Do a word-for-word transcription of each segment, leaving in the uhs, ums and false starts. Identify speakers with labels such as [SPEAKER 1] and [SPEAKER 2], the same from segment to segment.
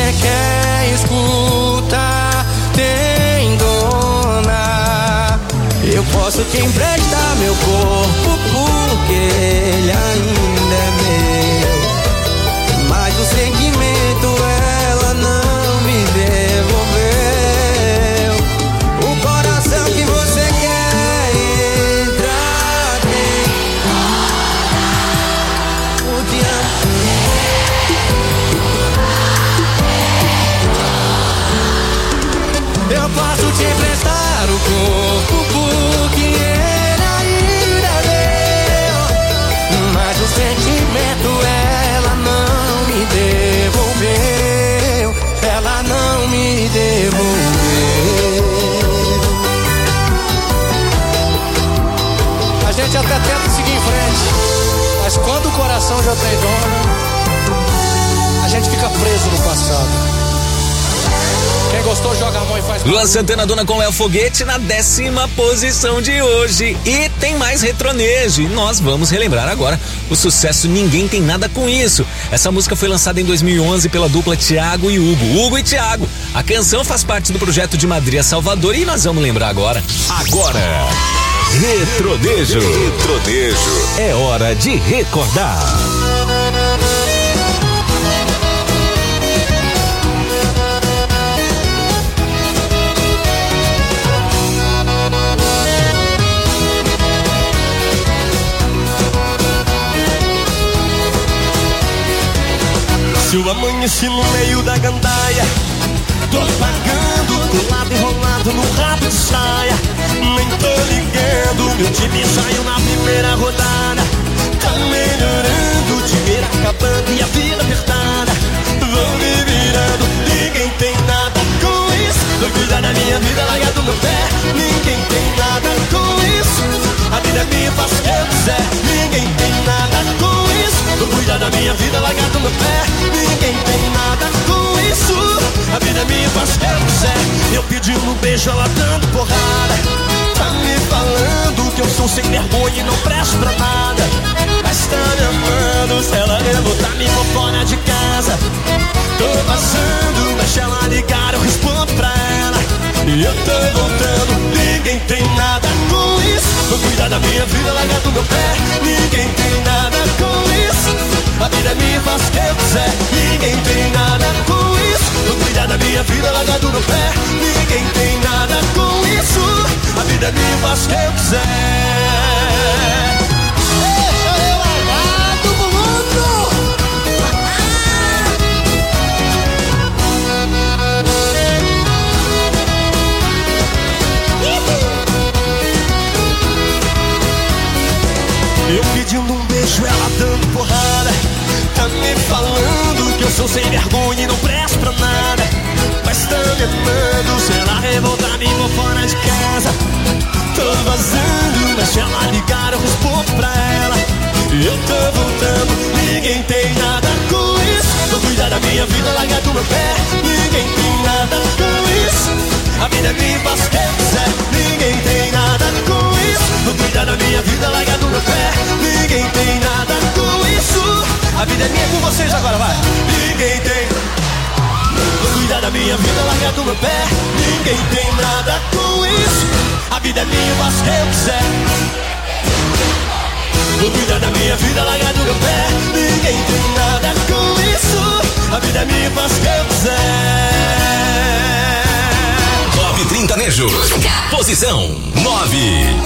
[SPEAKER 1] você quer, escuta, tem dona. Eu posso te emprestar meu corpo porque ele ainda é meu, mas o sentimento ela não me devolveu. O coração que você quer entrar tem o te amo. Eu posso te emprestar o corpo porque ele ainda é meu, mas o sentimento ela não me devolveu. Ela não me devolveu. A gente até tenta seguir em frente, mas quando o coração já tem dono, a gente fica preso no passado. Quem gostou, joga a mão e faz.
[SPEAKER 2] Luan Santana, Dona com Léo Foguete na décima posição de hoje. E tem mais retronejo. E nós vamos relembrar agora o sucesso Ninguém Tem Nada Com Isso. Essa música foi lançada em dois mil e onze pela dupla Thiago e Hugo. Hugo e Thiago. A canção faz parte do projeto de Madrid a Salvador e nós vamos lembrar agora.
[SPEAKER 3] Agora, retronejo. Retronejo. É hora de recordar.
[SPEAKER 4] Se eu amanheci no meio da gandaia, tô pagando, colado enrolado no rabo de saia. Nem tô ligando, meu time saiu na primeira rodada. Tá melhorando, o dinheiro acabando e a vida apertada. Vou me virando, ninguém tem nada com isso. Vou cuidar da minha vida, largar do meu pé. Ninguém tem nada com isso. A vida é minha, faço o que eu quiser. Ninguém tem nada com isso. Vou cuidar da minha vida, largar do meu pé. Ninguém tem nada com isso. A vida é minha, faço o que eu quiser. Eu pedindo um beijo, ela dando porrada. Tá me falando que eu sou sem vergonha e não presto pra nada. Mas tá me amando, se ela revoltar me vou fora de casa. Tô passando, deixa ela ligar, eu respondo pra ela. E eu tô voltando, ninguém tem nada com isso. Vou cuidar da minha vida, largar do meu pé. Ninguém tem nada com isso. A vida é minha, faço o que eu quiser. Ninguém tem nada com isso. Vou cuidar da minha vida, largar do meu pé. Ninguém tem nada com isso. A vida é minha, faço o que eu quiser. Deixa eu largar do mundo. Eu pedindo um beijo, ela dando porrada. Tá me falando que eu sou sem vergonha e não presto pra nada. Mas tá me amando, se ela revoltar me vou fora de casa. Tô vazando, deixa ela ligar, eu respondo pra ela. Eu tô voltando, ninguém tem nada com isso. Vou cuidar da minha vida, largar do meu pé. Ninguém tem nada com isso. A vida é minha, faço o que eu quiser. Ninguém tem nada com isso. Vou cuidar da minha vida, largar do meu pé. Ninguém tem nada com isso. A vida é minha, com vocês agora, vai. Ninguém tem. Vou cuidar da minha vida, largar do meu pé. Ninguém tem nada com isso. A vida é minha, faço o que eu quiser. Vou cuidar da minha vida, largar do meu pé. Ninguém tem nada com isso. A vida é minha, faço o que eu quiser.
[SPEAKER 3] Top trinta Nejo. Posição nove.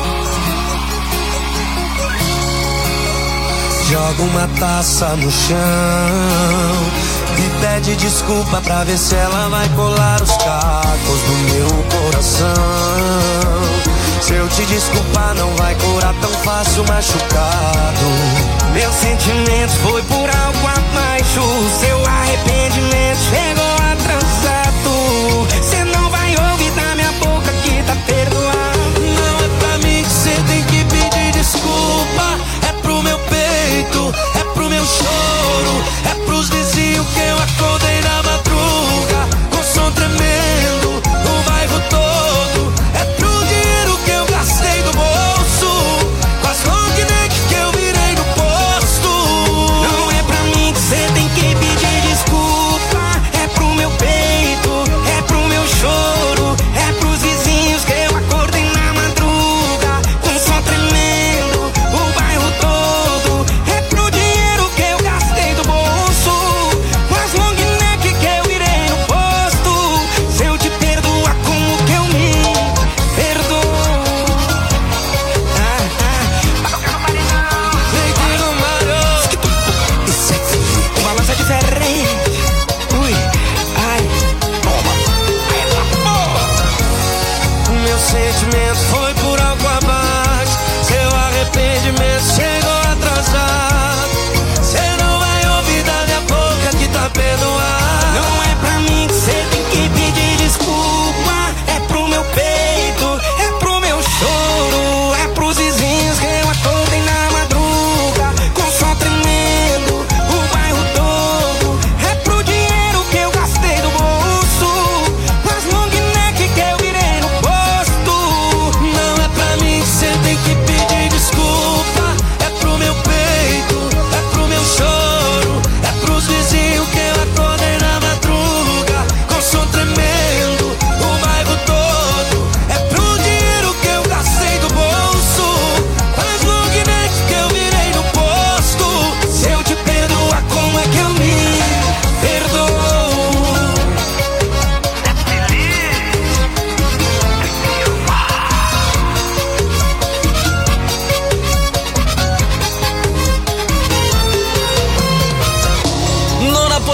[SPEAKER 1] Joga uma taça no chão e pede desculpa pra ver se ela vai colar os cacos do meu coração. Se eu te desculpar não vai curar tão fácil machucado. Meu sentimento foi por algo abaixo. Seu arrependimento chegou atrasado. Cê não vai ouvir da minha boca que tá perdoado. Não é pra mim que cê tem que pedir desculpa. É pro meu peito, é pro meu choro, é pros vizinhos que eu acordei na madruga com som tremendo no bairro todo. É pro dinheiro que eu gastei do bolso, com as long neck que eu virei no posto. Não é pra mim que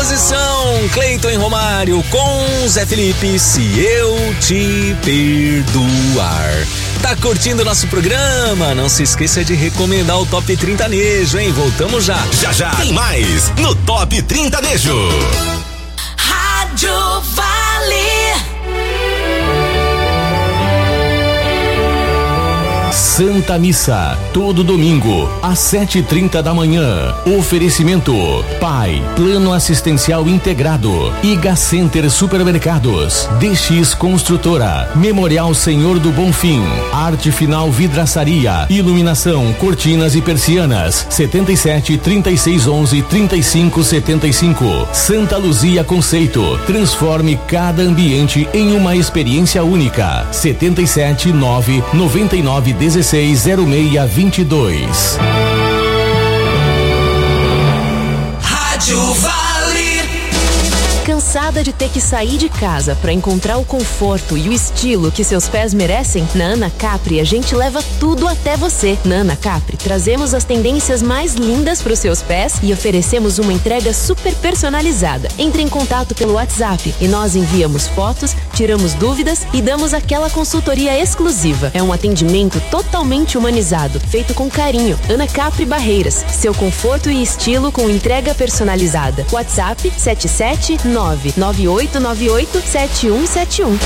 [SPEAKER 2] posição, Cleiton e Romário com Zé Felipe, Se Eu Te Perdoar. Tá curtindo o nosso programa? Não se esqueça de recomendar o Top trinta Nejo, hein? Voltamos já.
[SPEAKER 3] Já já tem mais no Top trinta Nejo.
[SPEAKER 5] Rádio Vale.
[SPEAKER 6] Santa Missa, todo domingo, às sete e trinta da manhã. Oferecimento: Pai, Plano Assistencial Integrado, Iga Center Supermercados, D X Construtora, Memorial Senhor do Bonfim, Arte Final Vidraçaria, Iluminação, Cortinas e Persianas, setenta e sete, trinta e seis, onze, trinta e cinco, setenta e cinco. Santa Luzia Conceito, transforme cada ambiente em uma experiência única. setenta e sete, nove, noventa e nove, dezesseis, zero seis, vinte e dois.
[SPEAKER 5] Rádio Vale.
[SPEAKER 7] Cansada de ter que sair de casa para encontrar o conforto e o estilo que seus pés merecem? Na Ana Capri a gente leva tudo até você. Na Ana Capri trazemos as tendências mais lindas para os seus pés e oferecemos uma entrega super personalizada. Entre em contato pelo WhatsApp e nós enviamos fotos, tiramos dúvidas e damos aquela consultoria exclusiva. É um atendimento totalmente humanizado, feito com carinho. Ana Capri Barreiras, seu conforto e estilo com entrega personalizada. WhatsApp sete sete nove nove oito nove oito sete um sete um.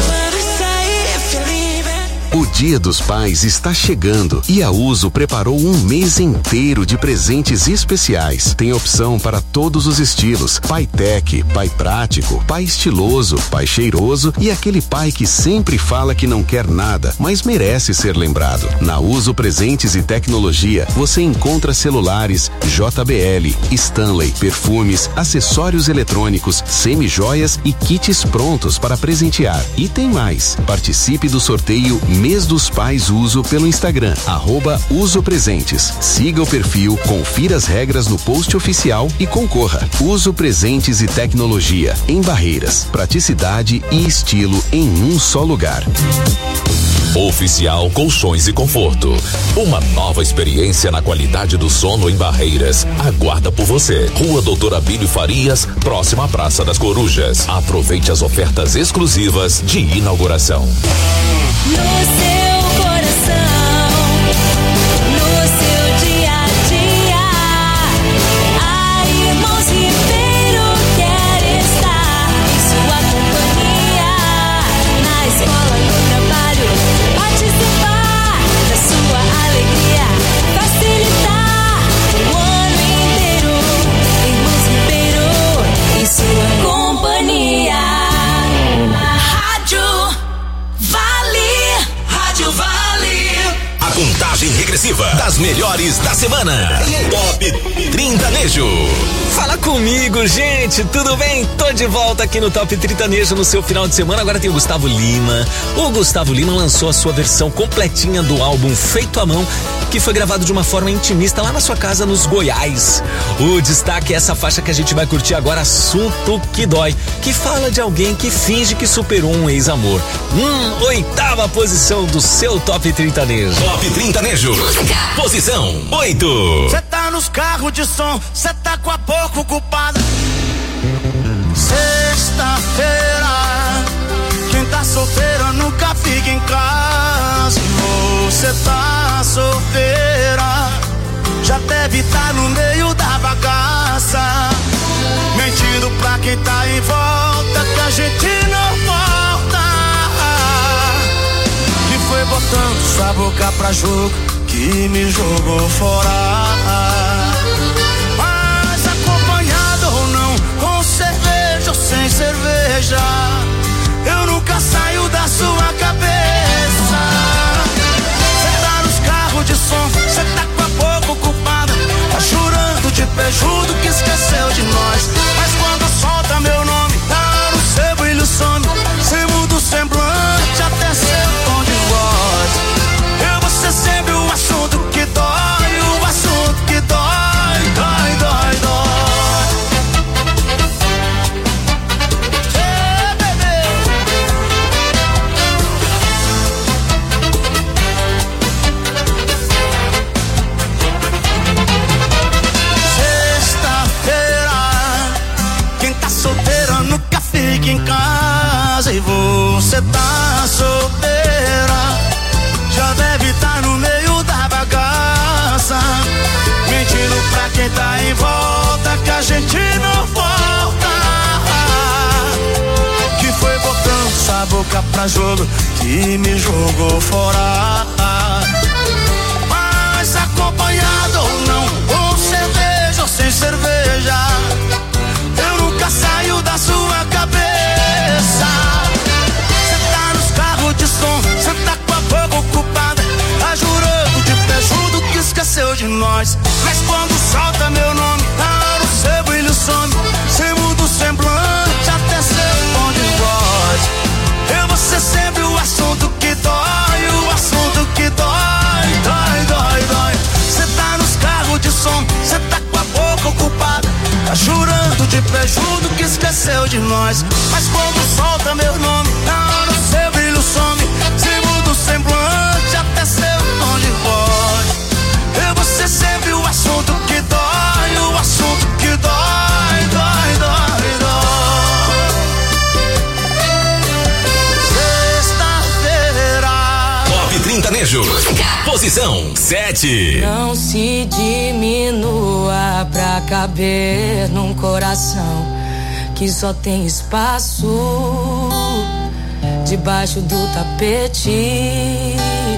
[SPEAKER 8] O Dia dos Pais está chegando e a Uso preparou um mês inteiro de presentes especiais. Tem opção para todos os estilos: pai tech, pai prático, pai estiloso, pai cheiroso e aquele pai que sempre fala que não quer nada, mas merece ser lembrado. Na Uso Presentes e Tecnologia, você encontra celulares J B L, Stanley, perfumes, acessórios eletrônicos, semi-joias e kits prontos para presentear. E tem mais. Participe do sorteio Mês dos Pais Uso pelo Instagram, arroba Uso Presentes. Siga o perfil, confira as regras no post oficial e concorra. Uso Presentes e Tecnologia, em Barreiras. Praticidade e estilo em um só lugar.
[SPEAKER 3] Oficial Colchões e Conforto. Uma nova experiência na qualidade do sono em Barreiras. Aguarda por você. Rua Doutor Abílio Farias, próxima à Praça das Corujas. Aproveite as ofertas exclusivas de inauguração.
[SPEAKER 5] No seu coração, no seu dia a dia, a Irmãos Ribeiro quer estar em sua companhia. Na escola, no trabalho, participar da sua alegria, facilitar o ano inteiro. Irmãos Ribeiro em sua companhia. Rádio Vale. Rádio Vale.
[SPEAKER 3] A contagem regressiva das melhores da semana. Top trinta Nejo.
[SPEAKER 2] Fala comigo, gente, tudo bem? Tô de volta aqui no Top trinta Nejo no seu final de semana. Agora tem o Gustavo Lima. O Gustavo Lima lançou a sua versão completinha do álbum Feito à Mão, que foi gravado de uma forma intimista lá na sua casa nos Goiás. O destaque é essa faixa que a gente vai curtir agora, Assunto que Dói, que fala de alguém que finge que superou um ex-amor. Hum, oitava posição do seu Top trinta Nejo.
[SPEAKER 3] Top trinta Nejo. Posição oito.
[SPEAKER 1] Cê tá nos carros de som, cê tá com a boca ocupada. Sexta-feira, quem tá solteira nunca fica em casa. Você tá solteira, já deve estar no meio da bagaça, mentindo pra quem tá em volta que a gente não volta. Que foi botando sua boca pra jogo que me jogou fora. Mas acompanhado ou não, com cerveja ou sem cerveja, eu nunca saio da sua cabeça. Cê tá nos carros de som, cê tá com a boca ocupada, tá jurando de pejudo que esqueceu de nós. Mas quando solta meu nome, tá no seu brilho some, cê muda o semblante até seu tom de voz. Eu vou ser sempre o assunto que dói, o assunto que dói.
[SPEAKER 9] em casa e você tá solteira. Já deve estar no meio da bagaça, mentindo pra quem tá em volta que a gente não volta. Que foi botando sua boca pra jogo que me jogou fora. Mas acompanhado ou não, com cerveja ou sem cerveja, eu nunca saio da sua cabeça. Cê tá nos carros de som, cê tá com a boca ocupada, tá jurando de pé junto que esqueceu de nós. Mas quando solta meu nome, na hora o seu brilho some, cê muda o semblante, até seu tom de voz. Eu vou ser sempre o assunto que dói, o assunto que dói, dói, dói, dói. Cê tá nos carros de som, cê tá com a boca ocupada, tá jurando de pé junto que esqueceu de nós. Mas quando solta meu nome, na hora o seu brilho some, cê muda o semblante, até seu tom de voz. Eu vou ser sempre o assunto que dói, o assunto que dói, dói, dói, dói. Sexta-feira.
[SPEAKER 3] Top trinta Nejo. Posição sete.
[SPEAKER 5] Não se diminua pra caber num coração que só tem espaço debaixo do tapete.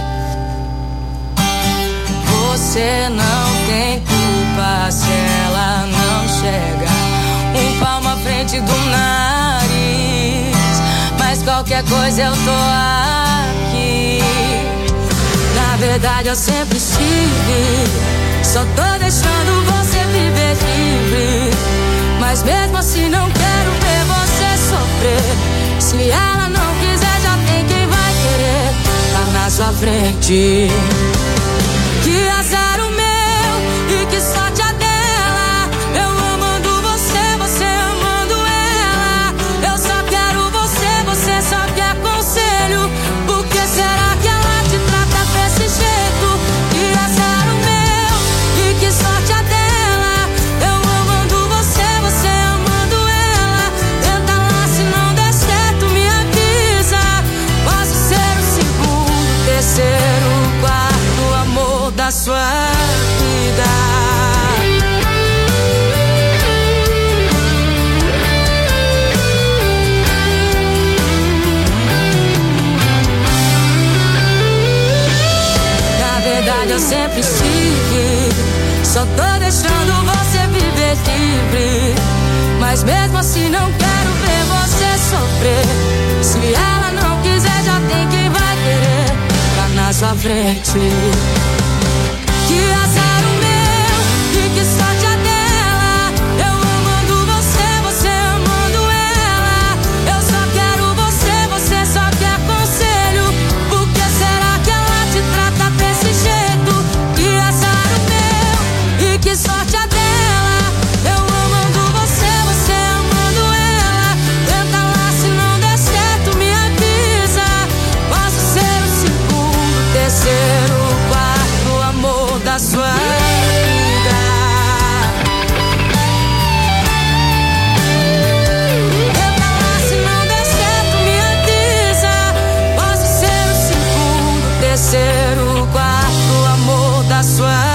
[SPEAKER 5] Você não tem culpa se ela não chega um palmo à frente do nariz, mas qualquer coisa eu tô aqui. Na verdade eu sempre estive, só tô deixando você viver livre, mas mesmo assim não quero ver você sofrer. Se ela não quiser, já tem quem vai querer tá na sua frente. Que azar o meu e que sorte a dela, eu amando você, você amando ela. Eu só quero você, você só quer conselho. Por que será que ela te trata desse jeito? Que azar o meu e que sorte a dela, eu amando você, você amando ela. Tenta lá, se não der certo me avisa. Posso ser o segundo, terceiro, quarto amor da sua vida. Na verdade eu sempre estive, só tô deixando você viver livre, mas mesmo assim não quero ver você sofrer. Se ela não quiser, já tem quem vai querer tá na sua frente. Que azar o meu e que sorte a dela, eu amando você, você amando ela. Eu só quero você, você só quer conselho. Por que será que ela te trata desse jeito? Que azar o meu e que sorte a dela, eu amando você, você amando ela. Tenta lá, se não der certo me avisa. Posso ser o segundo, terceiro, quarto amor da sua vida. Tenta lá, se não der certo me avisa. Posso ser o segundo, terceiro, quarto amor da sua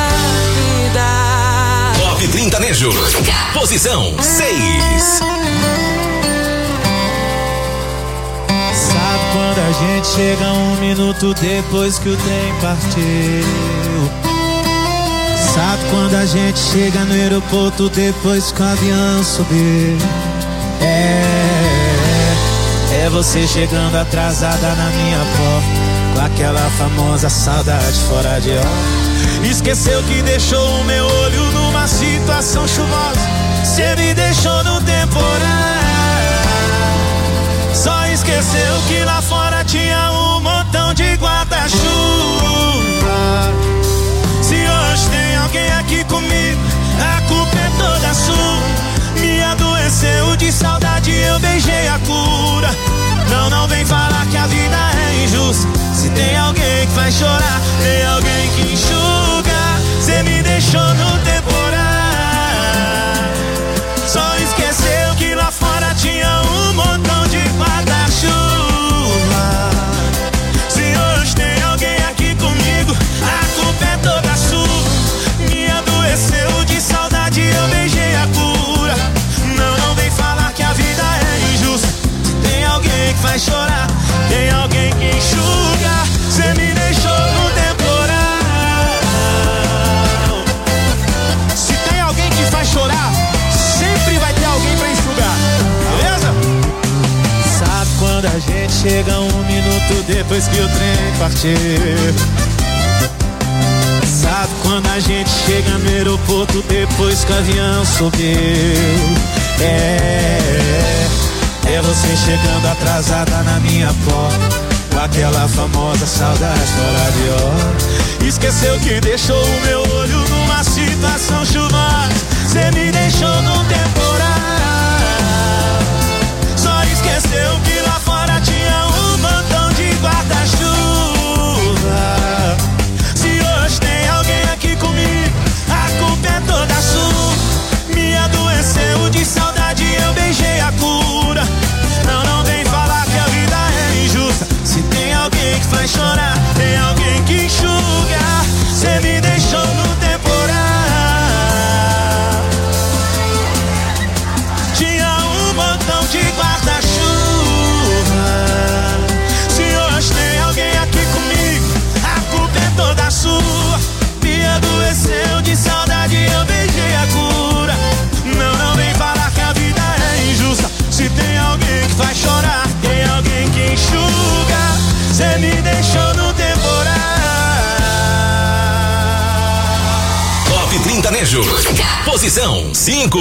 [SPEAKER 5] vida.
[SPEAKER 3] Top trinta Nejo. Posição seis.
[SPEAKER 10] Sabe quando a gente chega um minuto depois que o trem partiu? Sabe quando a gente chega no aeroporto depois que o avião subiu? É, é você chegando atrasada na minha porta, com aquela famosa saudade fora de hora. Esqueceu que deixou o meu olho numa situação chuvosa, cê me deixou no temporal. Só esqueceu que lá fora tinha um montão de guarda-chuva. Se hoje tem alguém aqui comigo, a culpa é toda sua. Me adoeceu de saudade, eu beijei a cura. Não, não vem falar que a vida é injusta. Se tem alguém que vai chorar, tem alguém que enxuga. Cê me deixou no temporal. Só esqueceu que lá fora tinha um montão de chega um minuto depois que o trem partiu. Sabe quando a gente chega no aeroporto depois que o avião subiu? É, é você chegando atrasada na minha porta, com aquela famosa saudade fora de hora. Esqueceu que deixou o meu olho numa situação chuvosa. Cê me deixou num temporal. Só esqueceu que lá fora tinha um montão de guarda-chuva. Se hoje tem alguém aqui comigo, a culpa é toda sua. Me adoeceu de saudade, eu beijei a cura. Não, não vem falar que a vida é injusta. Se tem alguém que faz chorar, tem alguém que enxuga. Cê me deixou no temporal. Tinha um montão de guarda-chuva. Se hoje tem alguém aqui comigo, a culpa é toda sua. Me adoeceu de saudade, eu beijei a cura. Não, não vem falar que a vida é injusta. Se tem alguém que faz chorar, tem alguém que enxuga. Cê me deixou no temporal.
[SPEAKER 3] Top trinta Nejo. Posição cinco.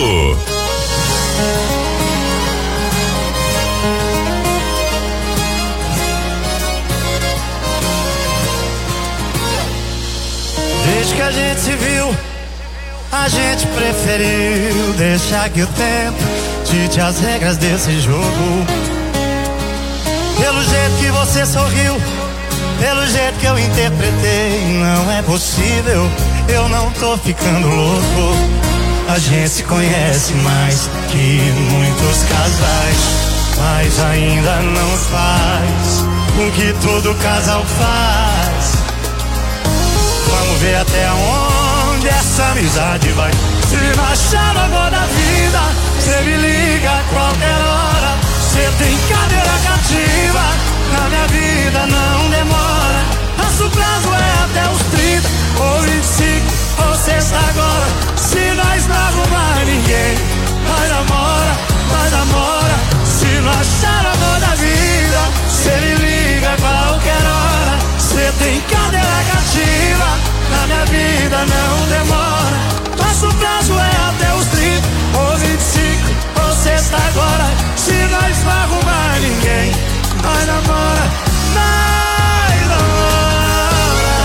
[SPEAKER 9] Desde que a gente se viu, a gente preferiu deixar que o tempo dite as regras desse jogo. Pelo jeito que você sorriu, pelo jeito que eu interpretei, não é possível, eu não tô ficando louco. A gente se conhece mais que muitos casais, mas ainda não faz o que todo casal faz. Vamos ver até onde essa amizade vai. Se não achar o amor da vida, cê me liga a qualquer hora. Cê tem cadeira cativa, na minha vida não demora. Nosso prazo é até os trinta ou vinte e cinco ou sexta agora. Se nós não arrumar ninguém, nós namora, nós namora. Se não achar o amor da vida, cê me liga a qualquer hora. Cê tem cadeira cativa, na minha vida não demora. Nosso prazo é até os trinta ou vinte e cinco ou sexta agora. Se nós não arrumar ninguém, nós namora, nós namora.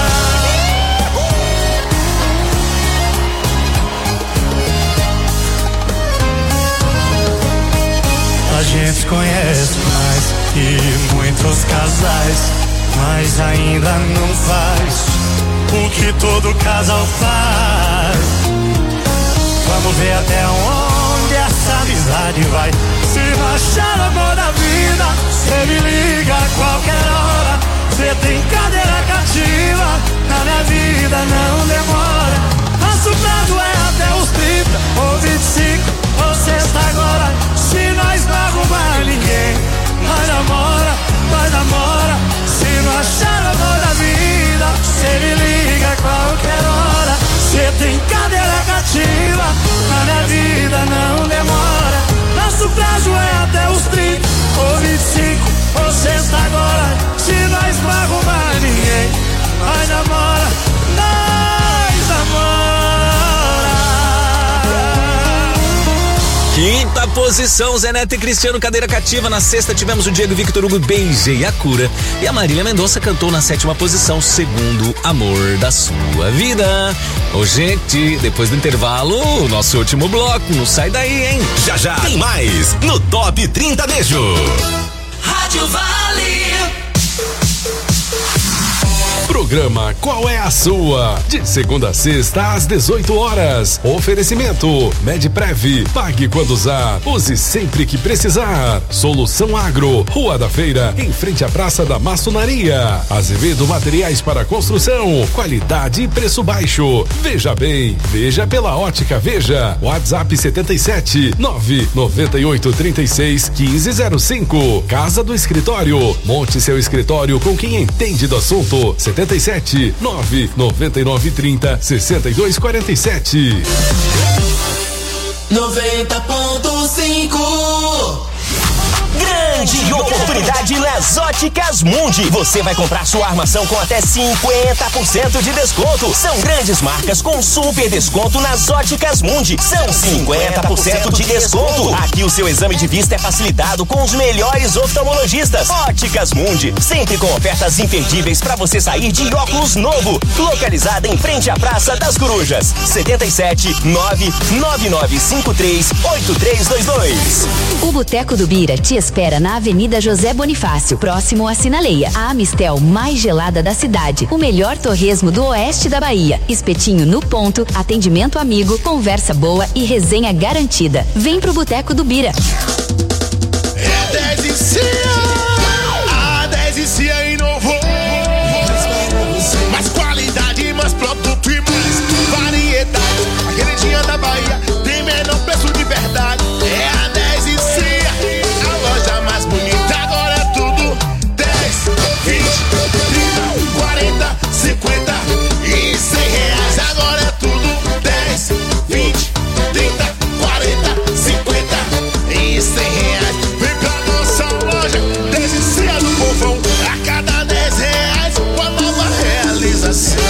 [SPEAKER 9] A gente se conhece mais que muitos casais, mas ainda não faz o que todo casal faz. Vamos ver até onde essa amizade vai. Se não achar o amor da vida, cê me liga a qualquer hora. Cê tem cadeira cativa, na minha vida não demora. Nosso prazo é até os trinta ou vinte e cinco ou sexta agora. Se nós não arrumar ninguém, nós namora, nós namora. Se não achar o amor da vida, cê me liga a qualquer hora. Cê tem cadeira cativa, na minha vida não demora. Nosso prazo é até os trinta ou vinte e cinco ou sexta agora. Se nós não arrumar ninguém, nós namora, nós namora.
[SPEAKER 2] Quinta posição, Zé Neto e Cristiano, cadeira cativa. Na sexta tivemos o Diego Victor Hugo, Beijei a Cura. E a Marília Mendonça cantou na sétima posição, Segundo Amor da Sua Vida. Ô, gente, depois do intervalo, o nosso último bloco. Não sai daí, hein?
[SPEAKER 3] Já já tem mais no Top trinta Nejo.
[SPEAKER 11] Rádio Vale.
[SPEAKER 12] Programa Qual é a Sua? De segunda a sexta às dezoito horas. Oferecimento Medprev. Pague quando usar. Use sempre que precisar. Solução Agro. Rua da Feira, em frente à Praça da Maçonaria. Azevedo Materiais para Construção. Qualidade e preço baixo. Veja bem. Veja pela Ótica Veja. WhatsApp setenta e sete nove noventa e oito trinta e seis quinze zero cinco. Casa do Escritório. Monte seu escritório com quem entende do assunto. setenta e sete nove noventa e nove trinta sessenta e dois quarenta e sete.
[SPEAKER 11] noventa ponto cinco. Grande oportunidade leva
[SPEAKER 13] nas Óticas Mundi. Você vai comprar sua armação com até cinquenta por cento de desconto. São grandes marcas com super desconto nas Óticas Mundi. São cinquenta por cento de desconto. Aqui o seu exame de vista é facilitado com os melhores oftalmologistas. Óticas Mundi, sempre com ofertas imperdíveis para você sair de óculos novo. Localizada em frente à Praça das Corujas. setenta e sete, nove nove nove cinco três, oito três dois dois.
[SPEAKER 14] O Boteco do Bira te espera na Avenida José Bonifácio, próximo à Sinaleia. A Amistel mais gelada da cidade. O melhor torresmo do oeste da Bahia. Espetinho no ponto, atendimento amigo, conversa boa e resenha garantida. Vem pro Boteco do Bira.
[SPEAKER 10] É dez e Cia, a dez e Cia inovou. Mais qualidade, mais produto e mais variedade. A queridinha da Bahia tem menor preço de verdade. É a dez e Cia, a loja mais bonita. Agora é tudo dez, vinte, trinta, quarenta, cinquenta e cem reais. Agora é tudo dez, vinte, trinta, quarenta, cinquenta e cem reais. Vem pra nossa loja, dez e Cia do povão. A cada dez reais, uma nova realização.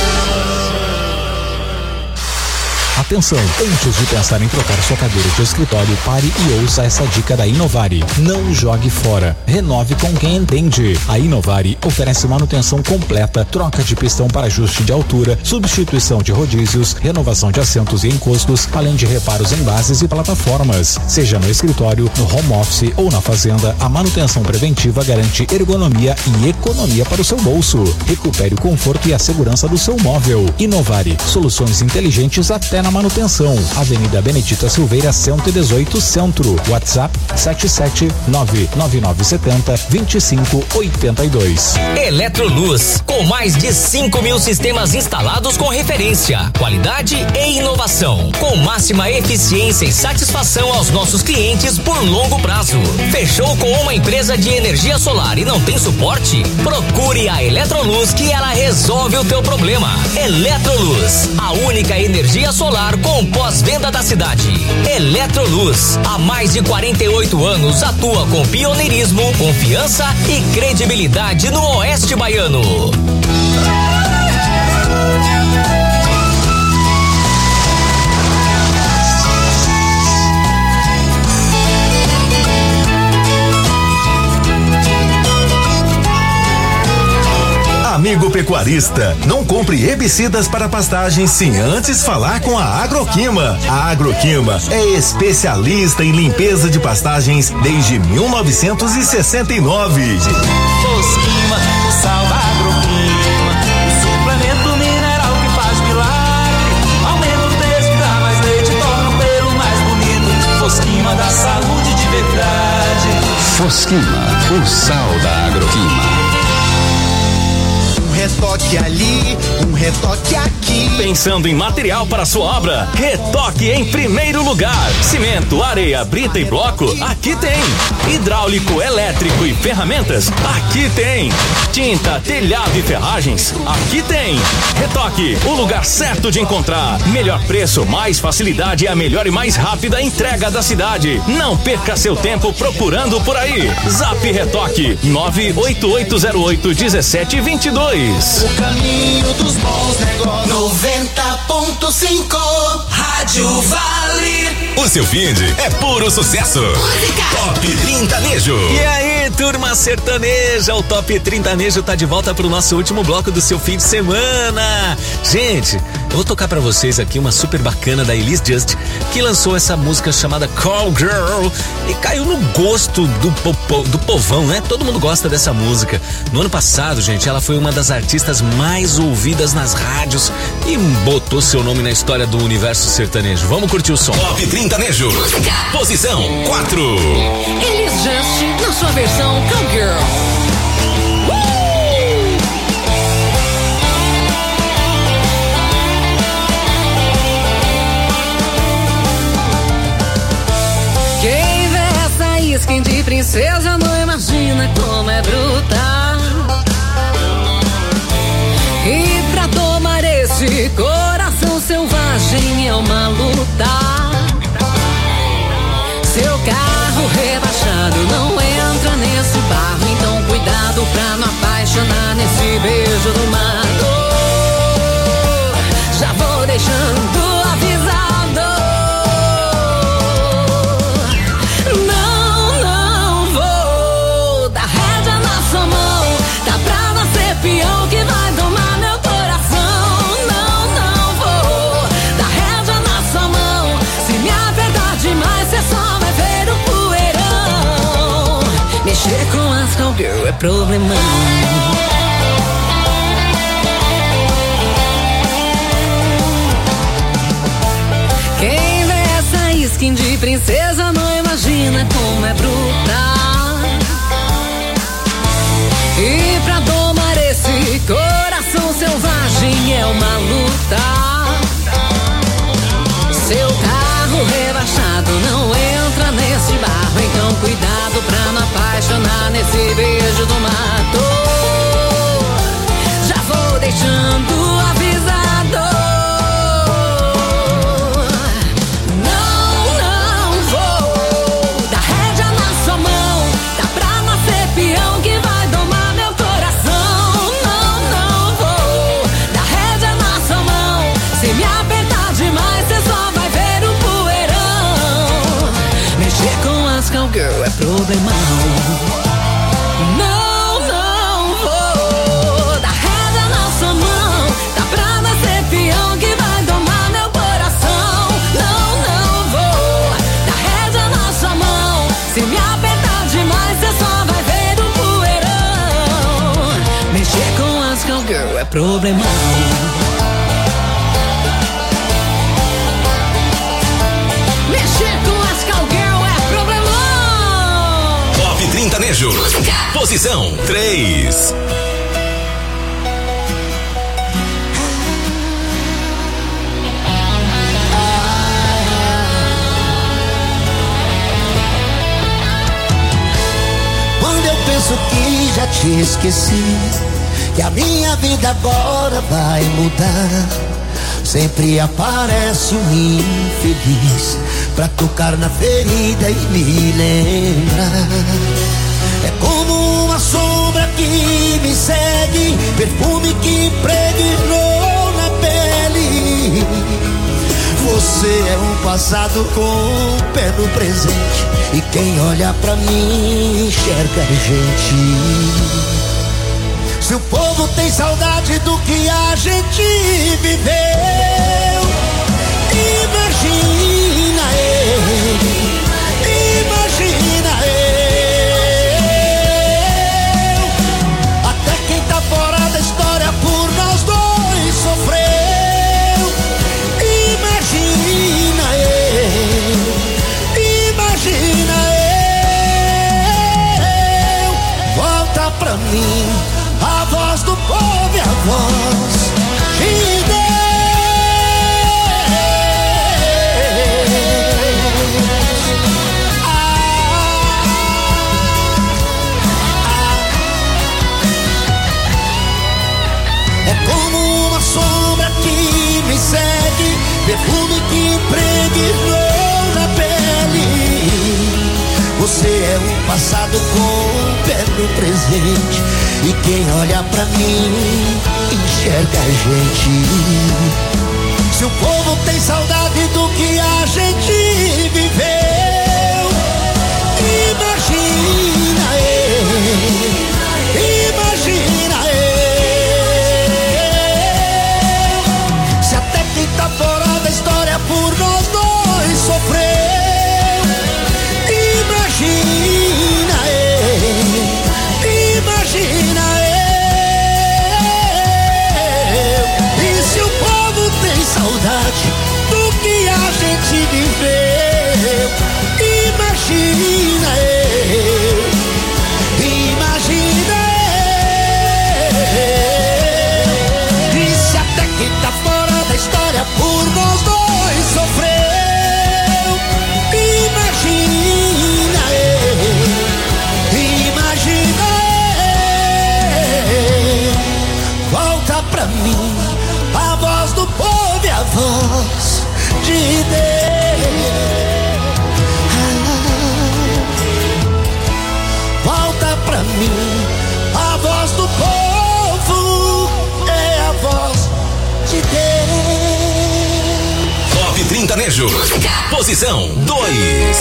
[SPEAKER 15] Atenção, antes de pensar em trocar sua cadeira de escritório, pare e ouça essa dica da Inovari. Não jogue fora. Renove com quem entende. A Inovari oferece manutenção completa, troca de pistão para ajuste de altura, substituição de rodízios, renovação de assentos e encostos, além de reparos em bases e plataformas. Seja no escritório, no home office ou na fazenda, a manutenção preventiva garante ergonomia e economia para o seu bolso. Recupere o conforto e a segurança do seu móvel. Inovari, soluções inteligentes até na manutenção. Avenida Benedita Silveira, cento e dezoito, Centro. WhatsApp sete sete nove nove nove sete zero, dois cinco oito dois.
[SPEAKER 16] Eletroluz, com mais de cinco mil sistemas instalados com referência, qualidade e inovação, com máxima eficiência e satisfação aos nossos clientes por longo prazo. Fechou com uma empresa de energia solar e não tem suporte? Procure a Eletroluz que ela resolve o teu problema. Eletroluz, a única energia solar com pós-venda da cidade. Eletroluz, há mais de quarenta e oito anos atua com pioneirismo, confiança e credibilidade no Oeste Baiano.
[SPEAKER 17] Amigo pecuarista, não compre herbicidas para pastagens sem antes falar com a Agroquima. A Agroquima é especialista em limpeza de pastagens desde mil novecentos e sessenta e nove.
[SPEAKER 18] Fosquima, o sal da Agroquima, o suplemento mineral que faz milagre. Aumenta o texto, dá mais leite, torna o pelo mais bonito. Fosquima da saúde de verdade.
[SPEAKER 8] Fosquima, o sal da Agroquima.
[SPEAKER 9] Um retoque ali, um retoque aqui.
[SPEAKER 19] Pensando em material para sua obra? Retoque em primeiro lugar. Cimento, areia, brita e bloco? Aqui tem. Hidráulico, elétrico e ferramentas? Aqui tem. Tinta, telhado e ferragens? Aqui tem. Retoque, o lugar certo de encontrar. Melhor preço, mais facilidade e a melhor e mais rápida entrega da cidade. Não perca seu tempo procurando por aí. Zap Retoque nove oito oito zero oito um sete dois dois.
[SPEAKER 9] O caminho dos bons negócios. noventa ponto cinco Rádio Vale.
[SPEAKER 3] O seu feed é puro sucesso.
[SPEAKER 9] Música.
[SPEAKER 3] Top Trintanejo.
[SPEAKER 2] E aí, turma sertaneja, o Top Trintanejo tá de volta pro nosso último bloco do seu fim de semana. Gente, eu vou tocar pra vocês aqui uma super bacana da Elis Just, que lançou essa música chamada Call Girl e caiu no gosto do, popo, do povão, né? Todo mundo gosta dessa música. No ano passado, gente, ela foi uma das artistas mais ouvidas nas rádios e botou seu nome na história do universo sertanejo. Vamos curtir o som.
[SPEAKER 3] Top Trintanejo. Posição quatro.
[SPEAKER 5] Elis Just na sua versão Cowgirl. Quem vê essa skin de princesa não imagina como é brutal. E pra tomar esse coração selvagem é uma luta. Seu carro rebaixado não entra nesse barro, então cuidado apaixonar nesse beijo do mato. Já vou deixando avisado. Não, não vou dar rédea na sua mão. Tá pra nascer peão que vai domar meu coração. Não, não vou dar rédea na sua mão. Se me apertar demais, cê só vai ver o poeirão. Mexer com as cowgirl é problemão. Quem vê essa skin de princesa não imagina como é bruta. E pra domar esse coração selvagem é uma luta. Seu carro rebaixado não entra nesse barro, então cuidado pra não apaixonar nesse beijo do mato. Já vou deixando avisado. Girl, é problemão. Não, não vou dar rédea na sua mão. Tá pra nascer peão que vai domar meu coração. Não, não vou dar rédea na sua mão. Se me apertar demais, cê só vai ver o poeirão. Mexer com as cowgirl é problemão.
[SPEAKER 3] Sertanejo. Posição três.
[SPEAKER 9] Quando eu penso que já te esqueci, que a minha vida agora vai mudar, sempre aparece um infeliz pra tocar na ferida e me lembrar. É como uma sombra que me segue, perfume que impregnou na pele. Você é um passado com o pé no presente, e quem olha pra mim enxerga a gente. Se o povo tem saudade do que a gente viveu, imagina ele, imagina eu. Até quem tá fora da história por nós dois sofreu. Imagina eu, imagina eu. Volta pra mim a voz do povo e a voz de Deus. Segue, perfume que impregnou na pele. Você é um passado com o pé no presente, e quem olha pra mim enxerga a gente. Se o povo tem saudade do que a gente viveu, imagina ele, imagina ele. Quem tá fora da história por nós dois sofreu. Imagina ele, imagina eu. E se o povo tem saudade do que a gente viveu,
[SPEAKER 3] Sertanejo. Posição dois.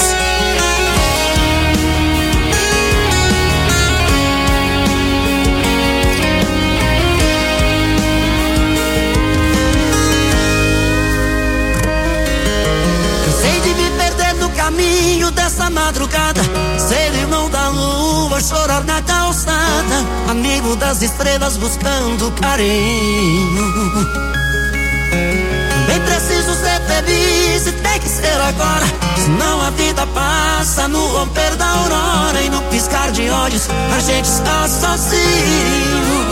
[SPEAKER 9] Caminho dessa madrugada, ser irmão da lua, chorar na calçada, amigo das estrelas buscando carinho. Bem preciso ser feliz e tem que ser agora, senão a vida passa no romper da aurora e no piscar de olhos a gente está sozinho.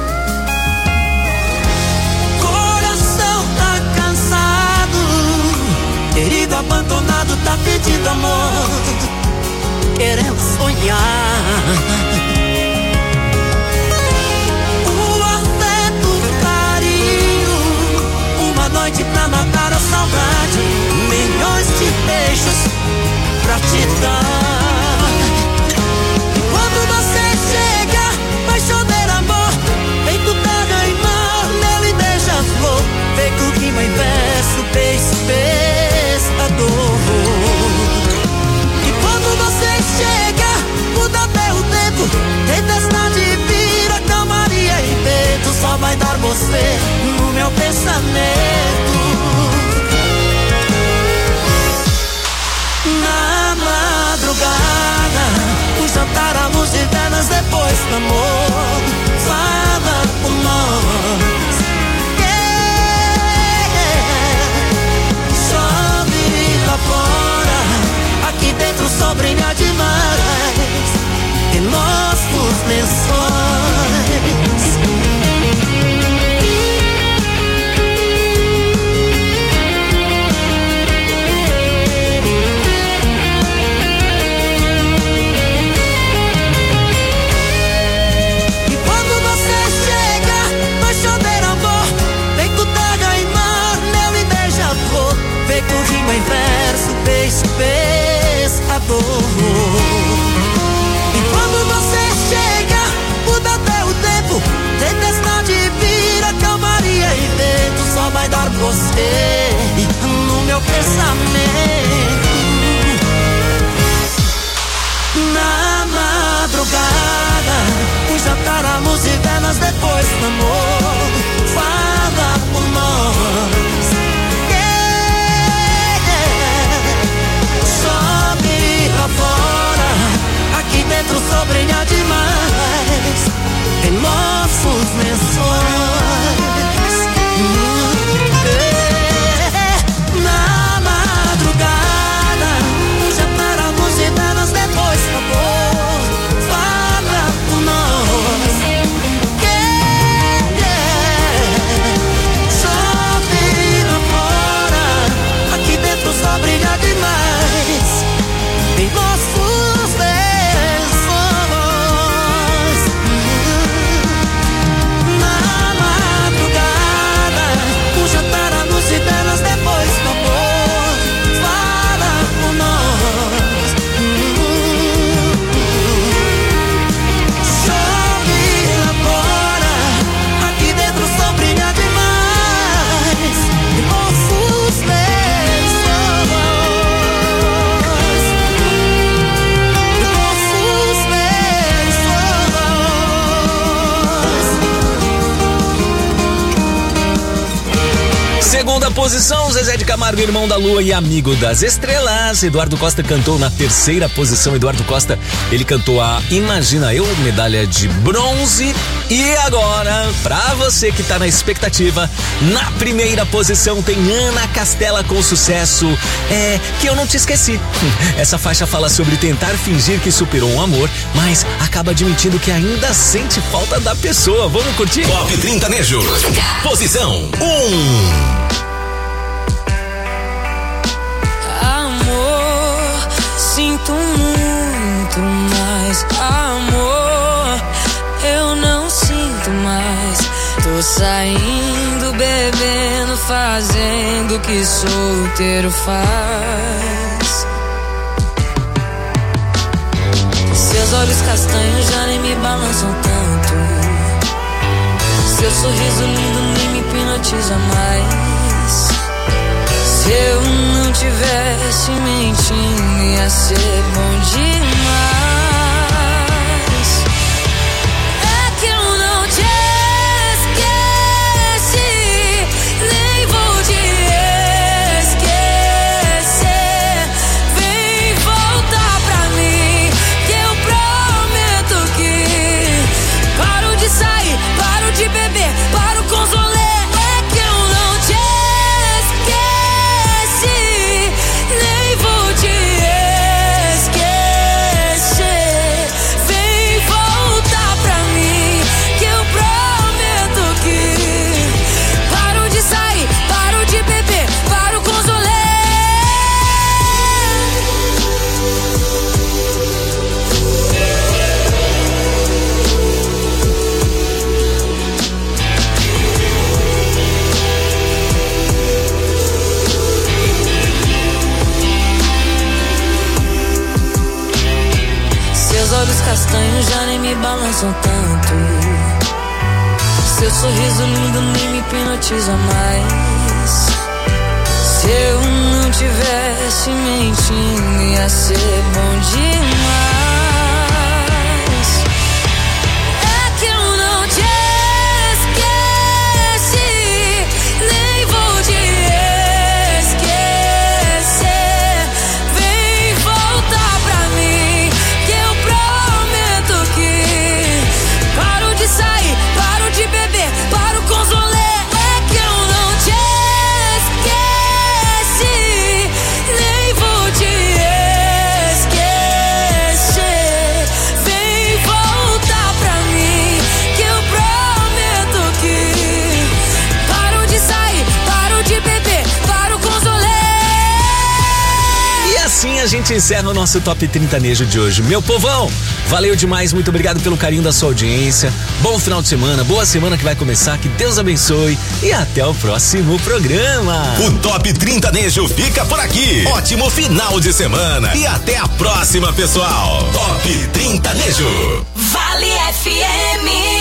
[SPEAKER 9] Coração tá cansado, querido abandonado tá pedindo amor, querendo sonhar. O afeto, o carinho, uma noite pra matar a saudade, milhões de beijos pra te dar. E quando você chega, vai chover amor, feito terra e mar, nele beija-flor, feito rima em verso, beijo, pescador. E quando você chega, muda até o tempo, tempestade vira calmaria e vento, só vai dar você no meu pensamento. Na madrugada, o jantar, a luz de velas, depois do amor, fala por nós. Yeah. Chove lá fora, aqui dentro o sol brilha demais, e nossos lençóis. Feito rima em verso, peixe, pescador. E quando você chega, muda até o tempo, tempestade vira calmaria e vento, só vai dar você no meu pensamento. Na madrugada, o jantar, a luz e velas, depois do amor, fala por nós. Fora, aqui dentro o sol brilha demais, em nossos lençóis. É, na madrugada, um jantar, a luz e velas, depois acabou, fala por nós. Yeah, yeah. Chove lá fora, aqui dentro o sol brilha demais, em nossos lençóis. Na madrugada, o jantar, a luz e velas, depois do amor, fala por nós. Chove lá fora, aqui dentro o sol brilha demais, em nossos lençóis.
[SPEAKER 2] Segunda posição, Zezé de Camargo, irmão da lua e amigo das estrelas. Eduardo Costa cantou na terceira posição. Eduardo Costa, ele cantou a Imagina Eu, medalha de bronze. E agora, pra você que tá na expectativa, na primeira posição tem Ana Castela com sucesso É Que Eu Não Te Esqueci. Essa faixa fala sobre tentar fingir que superou um amor, mas acaba admitindo que ainda sente falta da pessoa. Vamos curtir?
[SPEAKER 3] Top trinta Nejo. Posição um.
[SPEAKER 5] Amor, sinto muito mais. Amor, eu não sinto mais. Tô saindo, bebendo, fazendo o que solteiro faz. Seus olhos castanhos já nem me balançam tanto. Seu sorriso lindo nem me hipnotiza mais. Se eu não tivesse mentindo, ia ser bom demais. É que eu não te esqueci, nem vou te esquecer. Vem voltar pra mim, que eu prometo que paro de sair, paro de beber, paro com os rolês. Olhos castanhos já nem me balançam tanto. Seu sorriso lindo nem me hipnotiza mais. Se eu não tivesse mentindo, ia ser bom demais. É que eu não te esqueci, nem vou te esquecer. Vem voltar pra mim, que eu prometo que paro de sair, paro de beber, paro com os rolês. É que eu não te esqueci, nem vou te esquecer. Vem voltar pra mim, que eu prometo que paro de sair, paro de beber, paro com os rolês.
[SPEAKER 2] E assim a gente encerra o nosso Top trinta Nejo de hoje. Meu povão, valeu demais, muito obrigado pelo carinho da sua audiência. Bom final de semana, boa semana que vai começar, que Deus abençoe e até o próximo programa.
[SPEAKER 3] O Top trinta Nejo fica por aqui. Ótimo final de semana e até a próxima, pessoal. Top trinta Nejo.
[SPEAKER 11] Vale F M.